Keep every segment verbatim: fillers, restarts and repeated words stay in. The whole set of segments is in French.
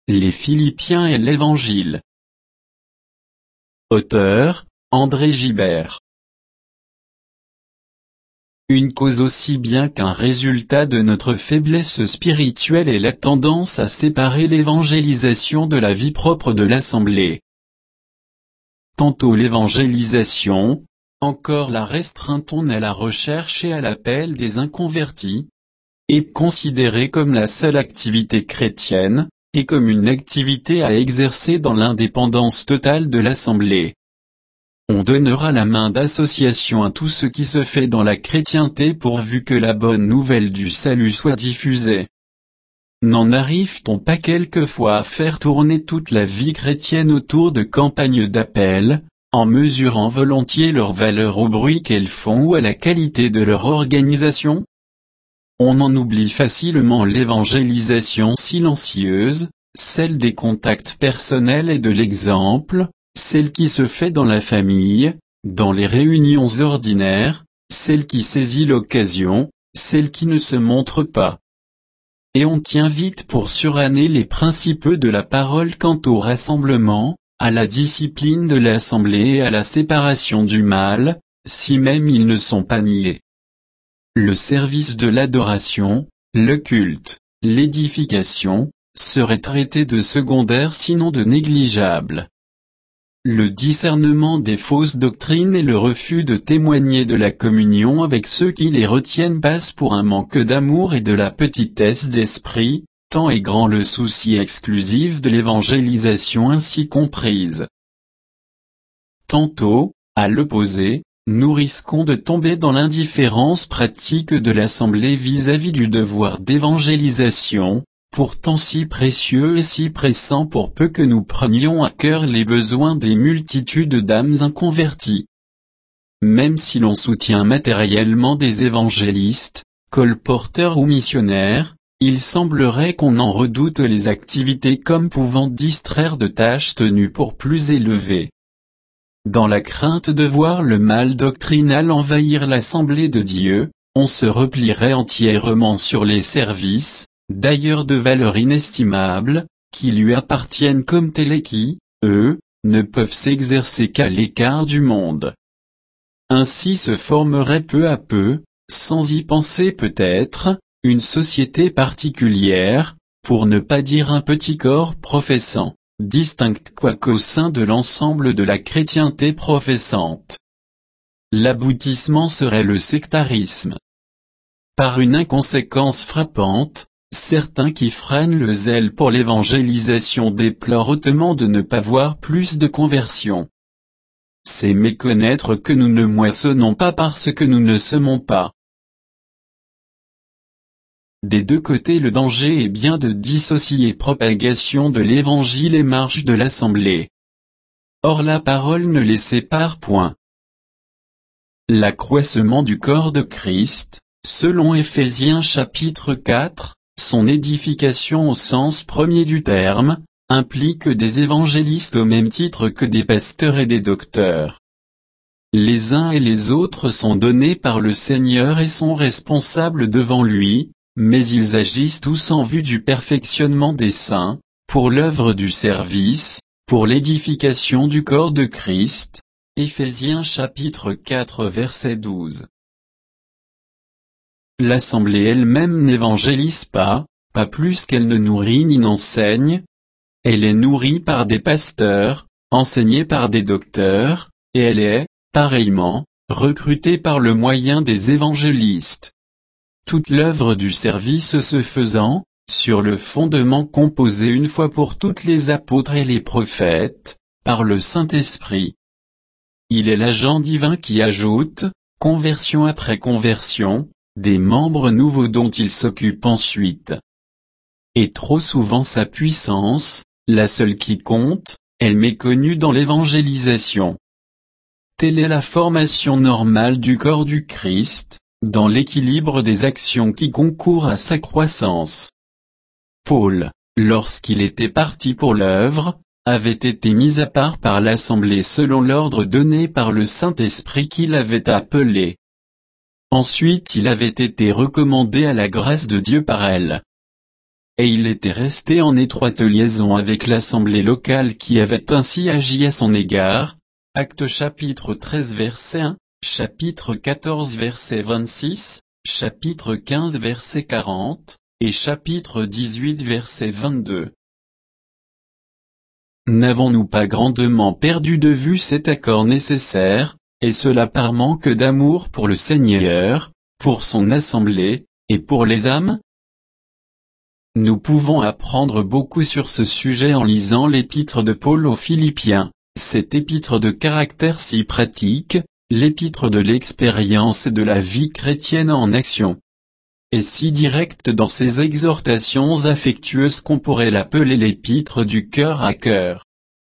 les Philippiens et l'Évangile. Auteur, André Gibert. Une cause aussi bien qu'un résultat de notre faiblesse spirituelle est la tendance à séparer l'évangélisation de la vie propre de l'assemblée. Tantôt l'évangélisation, encore la restreint-on à la recherche et à l'appel des inconvertis, est considérée comme la seule activité chrétienne, et comme une activité à exercer dans l'indépendance totale de l'assemblée. On donnera la main d'association à tout ce qui se fait dans la chrétienté pourvu que la bonne nouvelle du salut soit diffusée. N'en arrive-t-on pas quelquefois à faire tourner toute la vie chrétienne autour de campagnes d'appel, en mesurant volontiers leur valeur au bruit qu'elles font ou à la qualité de leur organisation? On en oublie facilement l'évangélisation silencieuse, celle des contacts personnels et de l'exemple, celle qui se fait dans la famille, dans les réunions ordinaires, celle qui saisit l'occasion, celle qui ne se montre pas. Et on tient vite pour suranner les principes de la parole quant au rassemblement, à la discipline de l'assemblée et à la séparation du mal, si même ils ne sont pas niés. Le service de l'adoration, le culte, l'édification, seraient traités de secondaires sinon de négligeables. Le discernement des fausses doctrines et le refus de témoigner de la communion avec ceux qui les retiennent passe pour un manque d'amour et de la petitesse d'esprit, tant est grand le souci exclusif de l'évangélisation ainsi comprise. Tantôt, à l'opposé, nous risquons de tomber dans l'indifférence pratique de l'assemblée vis-à-vis du devoir d'évangélisation, pourtant si précieux et si pressant pour peu que nous prenions à cœur les besoins des multitudes d'âmes inconverties. Même si l'on soutient matériellement des évangélistes, colporteurs ou missionnaires, il semblerait qu'on en redoute les activités comme pouvant distraire de tâches tenues pour plus élevées. Dans la crainte de voir le mal doctrinal envahir l'assemblée de Dieu, on se replierait entièrement sur les services, d'ailleurs de valeur inestimable, qui lui appartiennent comme tels et qui, eux, ne peuvent s'exercer qu'à l'écart du monde. Ainsi se formerait peu à peu, sans y penser peut-être, une société particulière, pour ne pas dire un petit corps professant, distinct quoique au sein de l'ensemble de la chrétienté professante. L'aboutissement serait le sectarisme. Par une inconséquence frappante, certains qui freinent le zèle pour l'évangélisation déplorent hautement de ne pas voir plus de conversions. C'est méconnaître que nous ne moissonnons pas parce que nous ne semons pas. Des deux côtés le danger est bien de dissocier propagation de l'évangile et marche de l'assemblée. Or la parole ne les sépare point. L'accroissement du corps de Christ, selon Éphésiens chapitre quatre, son édification au sens premier du terme, implique des évangélistes au même titre que des pasteurs et des docteurs. Les uns et les autres sont donnés par le Seigneur et sont responsables devant lui, mais ils agissent tous en vue du perfectionnement des saints, pour l'œuvre du service, pour l'édification du corps de Christ. Éphésiens chapitre quatre verset douze. L'assemblée elle-même n'évangélise pas, pas plus qu'elle ne nourrit ni n'enseigne. Elle est nourrie par des pasteurs, enseignée par des docteurs, et elle est, pareillement, recrutée par le moyen des évangélistes. Toute l'œuvre du service se faisant, sur le fondement composé une fois pour toutes les apôtres et les prophètes, par le Saint-Esprit. Il est l'agent divin qui ajoute, conversion après conversion, des membres nouveaux dont il s'occupe ensuite. Et trop souvent sa puissance, la seule qui compte, est méconnue dans l'évangélisation. Telle est la formation normale du corps du Christ, dans l'équilibre des actions qui concourent à sa croissance. Paul, lorsqu'il était parti pour l'œuvre, avait été mis à part par l'assemblée selon l'ordre donné par le Saint-Esprit qui l'avait appelé. Ensuite il avait été recommandé à la grâce de Dieu par elle. et il était resté en étroite liaison avec l'assemblée locale qui avait ainsi agi à son égard. Actes chapitre treize verset un, chapitre quatorze verset vingt-six, chapitre quinze verset quarante, et chapitre dix-huit verset vingt-deux. N'avons-nous pas grandement perdu de vue cet accord nécessaire, et cela par manque d'amour pour le Seigneur, pour son assemblée, et pour les âmes? Nous pouvons apprendre beaucoup sur ce sujet en lisant l'épître de Paul aux Philippiens, cet épître de caractère si pratique, l'épître de l'expérience et de la vie chrétienne en action. Et si directe dans ses exhortations affectueuses qu'on pourrait l'appeler l'épître du cœur à cœur.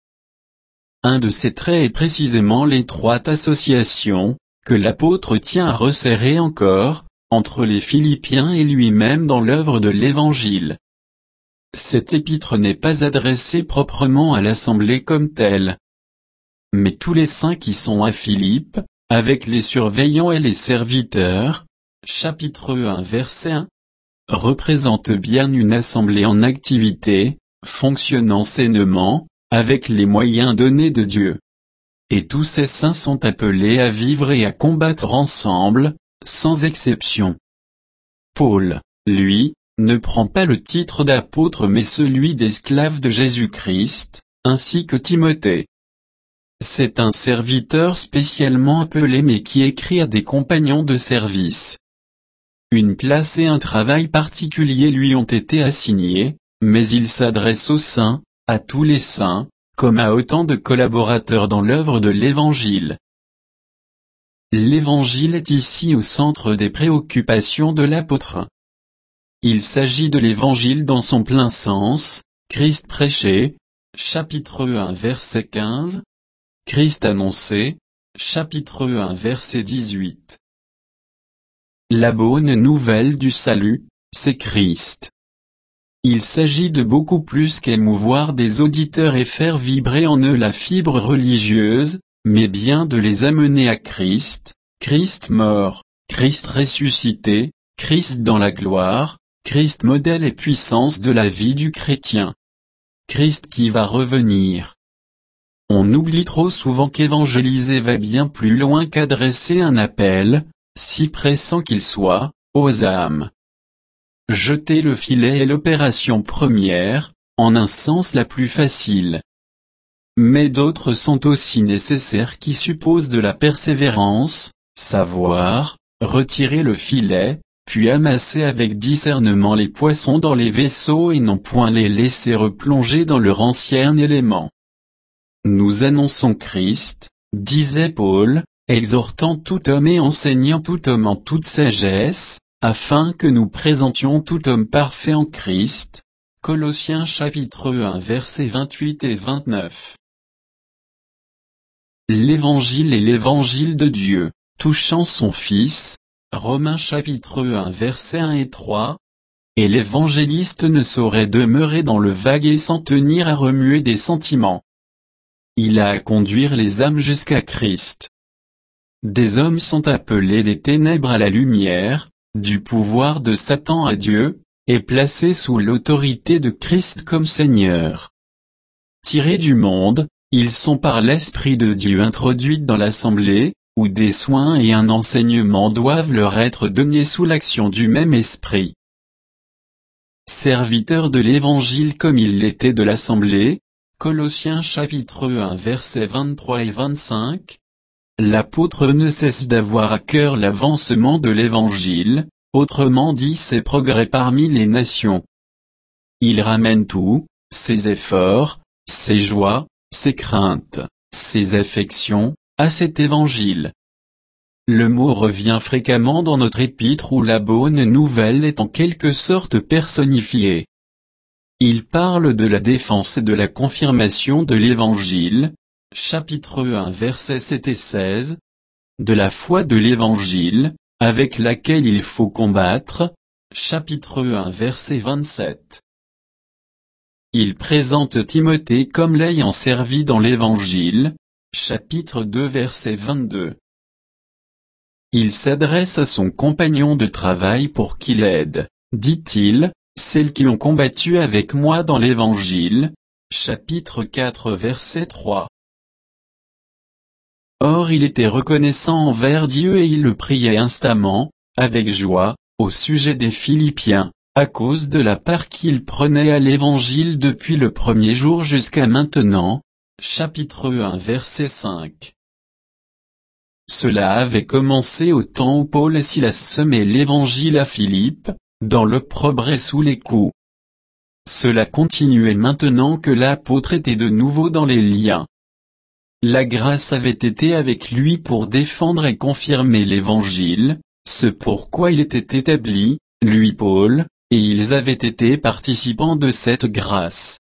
Un de ses traits est précisément l'étroite association, que l'apôtre tient à resserrer encore, entre les Philippiens et lui-même dans l'œuvre de l'Évangile. Cet épître n'est pas adressé proprement à l'assemblée comme telle. Mais tous les saints qui sont à Philippe, avec les surveillants et les serviteurs, chapitre un verset un, représentent bien une assemblée en activité, fonctionnant sainement, avec les moyens donnés de Dieu. Et tous ces saints sont appelés à vivre et à combattre ensemble, sans exception. Paul, lui, ne prend pas le titre d'apôtre mais celui d'esclave de Jésus-Christ, ainsi que Timothée. C'est un serviteur spécialement appelé mais qui écrit à des compagnons de service. Une place et un travail particulier lui ont été assignés, mais il s'adresse aux saints, à tous les saints, comme à autant de collaborateurs dans l'œuvre de l'Évangile. L'Évangile est ici au centre des préoccupations de l'apôtre. Il s'agit de l'Évangile dans son plein sens, Christ prêché, chapitre un verset quinze, Christ annoncé, chapitre un verset dix-huit. La bonne nouvelle du salut, c'est Christ. Il s'agit de beaucoup plus qu'émouvoir des auditeurs et faire vibrer en eux la fibre religieuse, mais bien de les amener à Christ, Christ mort, Christ ressuscité, Christ dans la gloire, Christ modèle et puissance de la vie du chrétien. Christ qui va revenir. On oublie trop souvent qu'évangéliser va bien plus loin qu'adresser un appel, si pressant qu'il soit, aux âmes. Jeter le filet est l'opération première, en un sens la plus facile. Mais d'autres sont aussi nécessaires qui supposent de la persévérance, savoir, retirer le filet, puis amasser avec discernement les poissons dans les vaisseaux et non point les laisser replonger dans leur ancien élément. Nous annonçons Christ, disait Paul, exhortant tout homme et enseignant tout homme en toute sagesse, afin que nous présentions tout homme parfait en Christ. Colossiens chapitre un versets vingt-huit et vingt-neuf. L'Évangile est l'Évangile de Dieu, touchant son Fils, Romains chapitre un versets un et trois, et l'évangéliste ne saurait demeurer dans le vague et s'en tenir à remuer des sentiments. Il a à conduire les âmes jusqu'à Christ. Des hommes sont appelés des ténèbres à la lumière, du pouvoir de Satan à Dieu, et placés sous l'autorité de Christ comme Seigneur. Tirés du monde, ils sont par l'Esprit de Dieu introduits dans l'assemblée, où des soins et un enseignement doivent leur être donnés sous l'action du même Esprit. Serviteurs de l'Évangile comme il l'était de l'assemblée, Colossiens chapitre un versets vingt-trois et vingt-cinq, l'apôtre ne cesse d'avoir à cœur l'avancement de l'Évangile, autrement dit ses progrès parmi les nations. Il ramène tout, ses efforts, ses joies, ses craintes, ses affections, à cet Évangile. Le mot revient fréquemment dans notre épître où la bonne nouvelle est en quelque sorte personnifiée. Il parle de la défense et de la confirmation de l'Évangile, chapitre un versets sept et seize, de la foi de l'Évangile, avec laquelle il faut combattre, chapitre un verset vingt-sept. Il présente Timothée comme l'ayant servi dans l'Évangile, chapitre deux verset vingt-deux. Il s'adresse à son compagnon de travail pour qu'il aide, dit-il, celles qui ont combattu avec moi dans l'Évangile. Chapitre quatre verset trois. Or il était reconnaissant envers Dieu et il le priait instamment, avec joie, au sujet des Philippiens, à cause de la part qu'il prenait à l'Évangile depuis le premier jour jusqu'à maintenant. Chapitre un verset cinq. Cela avait commencé au temps où Paul et Silas semaient l'Évangile à Philippe, dans l'opprobre et sous les coups. Cela continuait maintenant que l'apôtre était de nouveau dans les liens. La grâce avait été avec lui pour défendre et confirmer l'Évangile, ce pourquoi il était établi, lui Paul, et ils avaient été participants de cette grâce.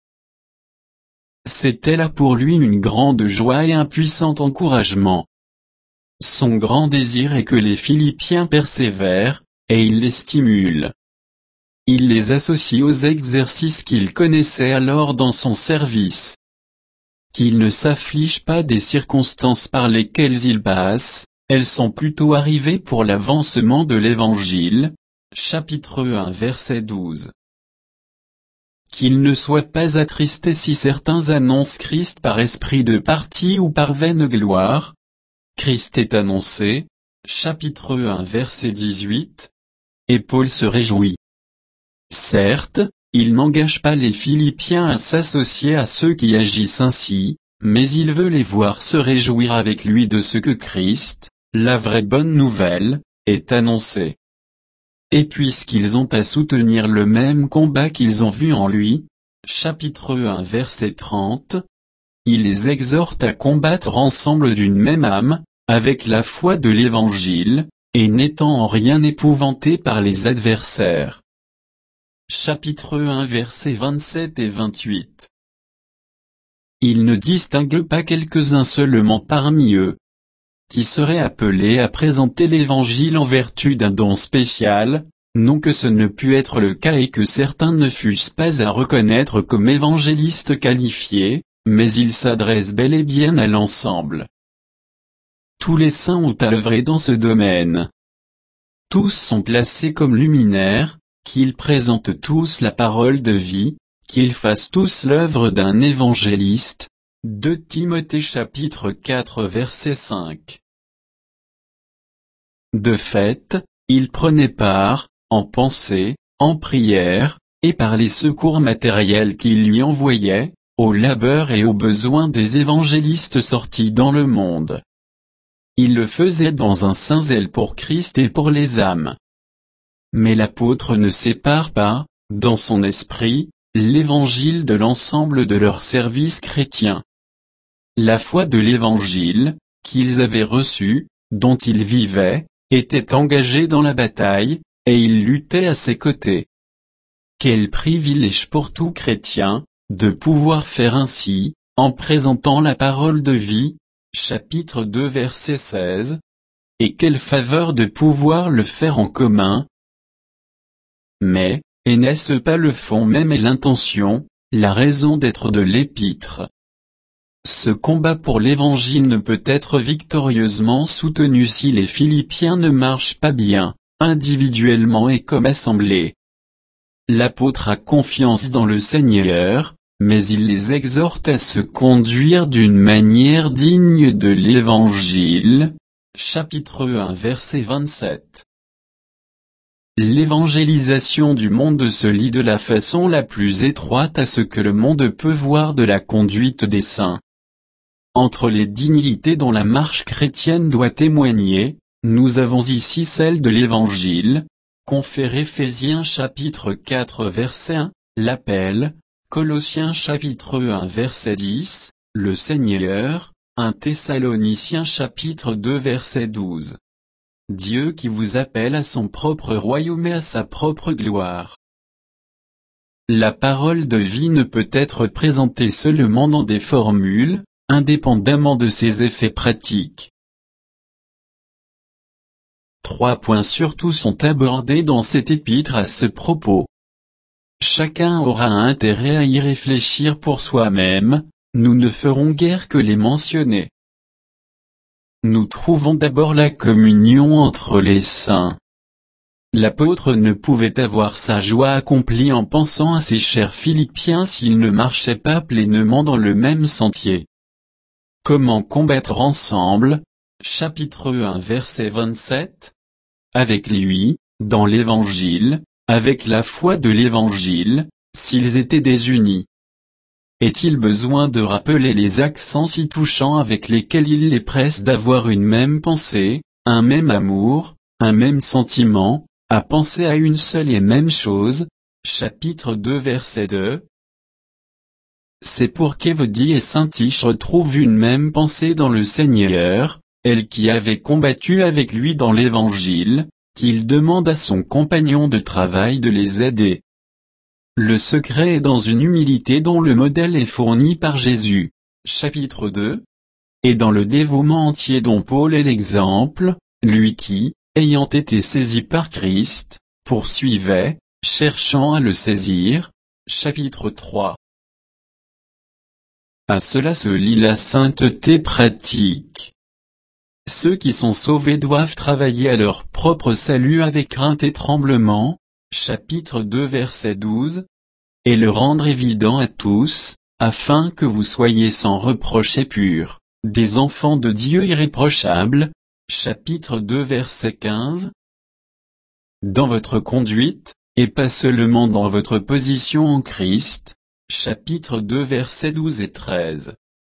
C'était là pour lui une grande joie et un puissant encouragement. Son grand désir est que les Philippiens persévèrent, et il les stimule. Il les associe aux exercices qu'il connaissait alors dans son service. Qu'ils ne s'affligent pas des circonstances par lesquelles ils passent, elles sont plutôt arrivées pour l'avancement de l'Évangile. Chapitre un verset douze. Qu'ils ne soient pas attristés si certains annoncent Christ par esprit de parti ou par vaine gloire. Christ est annoncé. Chapitre un verset dix-huit. Et Paul se réjouit. Certes, il n'engage pas les Philippiens à s'associer à ceux qui agissent ainsi, mais il veut les voir se réjouir avec lui de ce que Christ, la vraie bonne nouvelle, est annoncé. Et puisqu'ils ont à soutenir le même combat qu'ils ont vu en lui, chapitre un verset trente, il les exhorte à combattre ensemble d'une même âme, avec la foi de l'Évangile, et n'étant en rien épouvantés par les adversaires. Chapitre un versets vingt-sept et vingt-huit. Il ne distingue pas quelques-uns seulement parmi eux, qui seraient appelés à présenter l'Évangile en vertu d'un don spécial, non que ce ne pût être le cas et que certains ne fussent pas à reconnaître comme évangélistes qualifiés, mais il s'adresse bel et bien à l'ensemble. Tous les saints ont à œuvrer dans ce domaine. Tous sont placés comme luminaires, qu'ils présentent tous la parole de vie, qu'ils fassent tous l'œuvre d'un évangéliste. deux Timothée chapitre quatre verset cinq. De fait, il prenait part, en pensée, en prière, et par les secours matériels qu'il lui envoyait, au labeur et aux besoins des évangélistes sortis dans le monde. Il le faisait dans un saint zèle pour Christ et pour les âmes. Mais l'apôtre ne sépare pas, dans son esprit, l'évangile de l'ensemble de leur service chrétien. La foi de l'évangile, qu'ils avaient reçue, dont ils vivaient, était engagée dans la bataille, et ils luttaient à ses côtés. Quel privilège pour tout chrétien, de pouvoir faire ainsi, en présentant la parole de vie, chapitre deux verset seize, et quelle faveur de pouvoir le faire en commun. Mais, et n'est-ce pas le fond même et l'intention, la raison d'être de l'épître? Ce combat pour l'Évangile ne peut être victorieusement soutenu si les Philippiens ne marchent pas bien, individuellement et comme assemblée. L'apôtre a confiance dans le Seigneur, mais il les exhorte à se conduire d'une manière digne de l'Évangile. Chapitre un verset vingt-sept. L'évangélisation du monde se lie de la façon la plus étroite à ce que le monde peut voir de la conduite des saints. Entre les dignités dont la marche chrétienne doit témoigner, nous avons ici celle de l'Évangile, confère Éphésiens chapitre quatre verset un, l'appel, Colossiens chapitre un verset dix, le Seigneur, un Thessaloniciens chapitre deux verset douze. Dieu qui vous appelle à son propre royaume et à sa propre gloire. La parole de vie ne peut être présentée seulement dans des formules, indépendamment de ses effets pratiques. Trois points surtout sont abordés dans cet épître à ce propos. Chacun aura intérêt à y réfléchir pour soi-même, nous ne ferons guère que les mentionner. Nous trouvons d'abord la communion entre les saints. L'apôtre ne pouvait avoir sa joie accomplie en pensant à ses chers Philippiens s'il ne marchait pas pleinement dans le même sentier. Comment combattre ensemble, chapitre un verset vingt-sept. Avec lui, dans l'Évangile, avec la foi de l'Évangile, s'ils étaient désunis. Est-il besoin de rappeler les accents si touchants avec lesquels il les presse d'avoir une même pensée, un même amour, un même sentiment, à penser à une seule et même chose, chapitre deux verset deux. C'est pour qu'Évodie et Syntyche retrouvent une même pensée dans le Seigneur, elle qui avait combattu avec lui dans l'Évangile, qu'il demande à son compagnon de travail de les aider. Le secret est dans une humilité dont le modèle est fourni par Jésus, chapitre deux, et dans le dévouement entier dont Paul est l'exemple, lui qui, ayant été saisi par Christ, poursuivait, cherchant à le saisir, chapitre trois. À cela se lie la sainteté pratique. Ceux qui sont sauvés doivent travailler à leur propre salut avec crainte et tremblement, chapitre deux verset douze, et le rendre évident à tous, afin que vous soyez sans reproche et purs, des enfants de Dieu irréprochables, chapitre deux verset quinze. Dans votre conduite, et pas seulement dans votre position en Christ, chapitre deux versets douze et treize.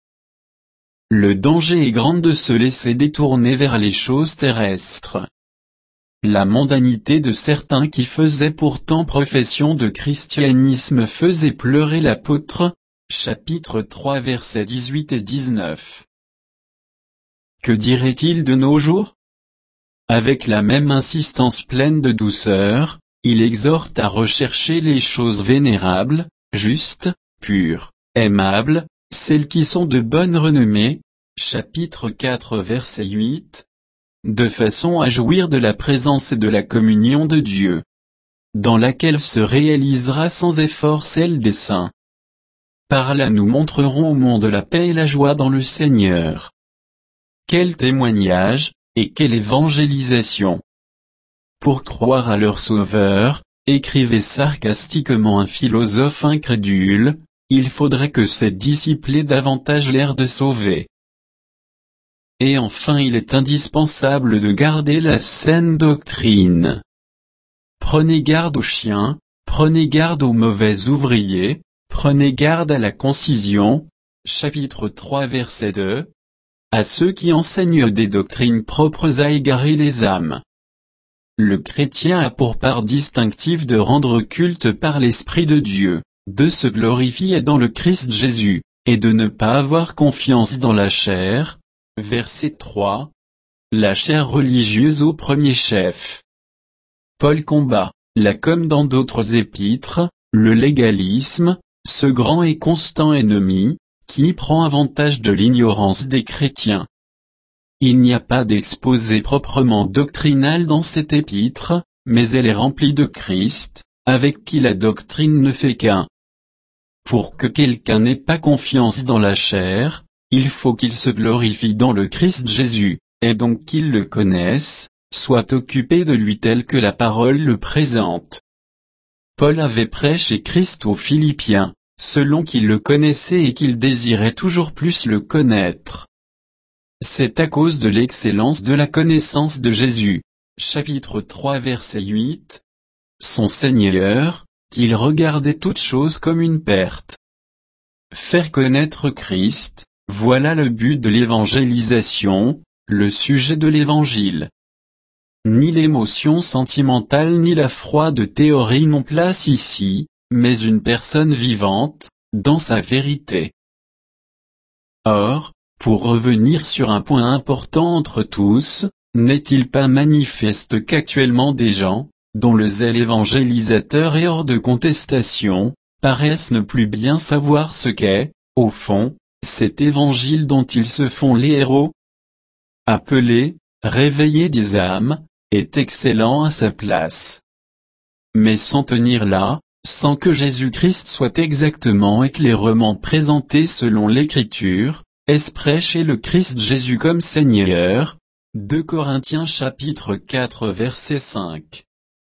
Le danger est grand de se laisser détourner vers les choses terrestres. La mondanité de certains qui faisaient pourtant profession de christianisme faisait pleurer l'apôtre, chapitre trois versets dix-huit et dix-neuf. Que dirait-il de nos jours? Avec la même insistance pleine de douceur, il exhorte à rechercher les choses vénérables, justes, pures, aimables, celles qui sont de bonne renommée, chapitre quatre verset huit, de façon à jouir de la présence et de la communion de Dieu, dans laquelle se réalisera sans effort celle des saints. Par là nous montrerons au monde la paix et la joie dans le Seigneur. Quel témoignage, et quelle évangélisation! Pour croire à leur Sauveur, écrivait sarcastiquement un philosophe incrédule, il faudrait que ces disciples aient davantage l'air de sauver. Et enfin il est indispensable de garder la saine doctrine. Prenez garde aux chiens, prenez garde aux mauvais ouvriers, prenez garde à la concision, chapitre trois verset deux, à ceux qui enseignent des doctrines propres à égarer les âmes. Le chrétien a pour part distinctive de rendre culte par l'Esprit de Dieu, de se glorifier dans le Christ Jésus, et de ne pas avoir confiance dans la chair. Verset trois. La chair religieuse au premier chef. Paul combat, là comme dans d'autres épîtres, le légalisme, ce grand et constant ennemi, qui prend avantage de l'ignorance des chrétiens. Il n'y a pas d'exposé proprement doctrinal dans cette épître, mais elle est remplie de Christ, avec qui la doctrine ne fait qu'un. Pour que quelqu'un n'ait pas confiance dans la chair, il faut qu'il se glorifie dans le Christ Jésus, et donc qu'il le connaisse, soit occupé de lui tel que la parole le présente. Paul avait prêché Christ aux Philippiens, selon qu'il le connaissait et qu'il désirait toujours plus le connaître. C'est à cause de l'excellence de la connaissance de Jésus, chapitre trois verset huit, son Seigneur, qu'il regardait toutes choses comme une perte. Faire connaître Christ, voilà le but de l'évangélisation, le sujet de l'évangile. Ni l'émotion sentimentale ni la froide théorie n'ont place ici, mais une personne vivante, dans sa vérité. Or, pour revenir sur un point important entre tous, n'est-il pas manifeste qu'actuellement des gens, dont le zèle évangélisateur est hors de contestation, paraissent ne plus bien savoir ce qu'est, au fond, cet évangile dont ils se font les héros? Appeler, réveiller des âmes, est excellent à sa place. Mais sans tenir là, sans que Jésus-Christ soit exactement et clairement présenté selon l'Écriture, est-ce prêcher le Christ Jésus comme Seigneur? deux Corinthiens chapitre quatre verset cinq.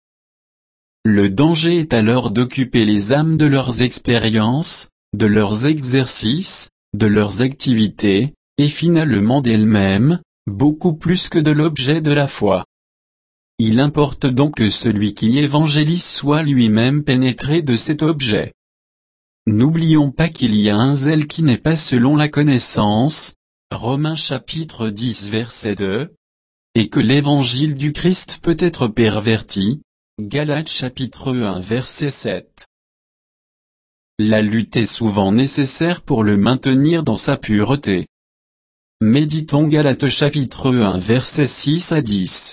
Le danger est alors d'occuper les âmes de leurs expériences, de leurs exercices, de leurs activités, et finalement d'elles-mêmes, beaucoup plus que de l'objet de la foi. Il importe donc que celui qui évangélise soit lui-même pénétré de cet objet. N'oublions pas qu'il y a un zèle qui n'est pas selon la connaissance, Romains chapitre dix verset deux, et que l'évangile du Christ peut être perverti, Galates chapitre un verset sept. La lutte est souvent nécessaire pour le maintenir dans sa pureté. Méditons Galates chapitre un verset six à dix.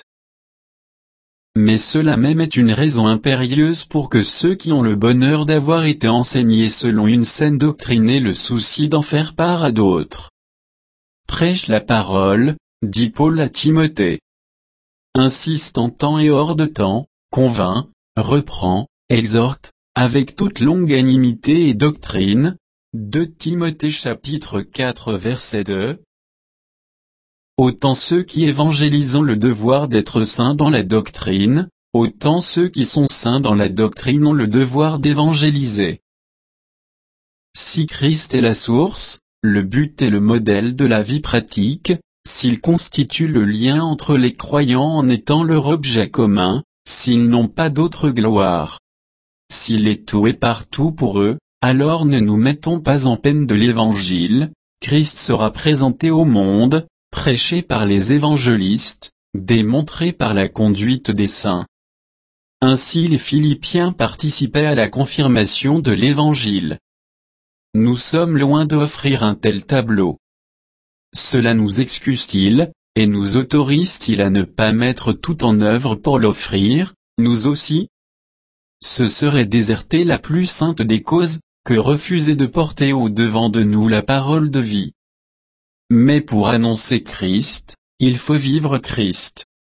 Mais cela même est une raison impérieuse pour que ceux qui ont le bonheur d'avoir été enseignés selon une saine doctrine aient le souci d'en faire part à d'autres. Prêche la parole, dit Paul à Timothée. Insiste en temps et hors de temps, convainc, reprend, exhorte, avec toute longanimité et doctrine. deux Timothée chapitre quatre verset deux. Autant ceux qui évangélisent ont le devoir d'être saints dans la doctrine, autant ceux qui sont saints dans la doctrine ont le devoir d'évangéliser. Si Christ est la source, le but et le modèle de la vie pratique, s'il constitue le lien entre les croyants en étant leur objet commun, s'ils n'ont pas d'autre gloire, s'il est tout et partout pour eux, alors ne nous mettons pas en peine de l'Évangile. Christ sera présenté au monde, prêché par les évangélistes, démontré par la conduite des saints. Ainsi les Philippiens participaient à la confirmation de l'Évangile. Nous sommes loin d'offrir un tel tableau. Cela nous excuse-t-il, et nous autorise-t-il à ne pas mettre tout en œuvre pour l'offrir, nous aussi? Ce serait déserter la plus sainte des causes, que refuser de porter au-devant de nous la parole de vie. Mais pour annoncer Christ, il faut vivre Christ.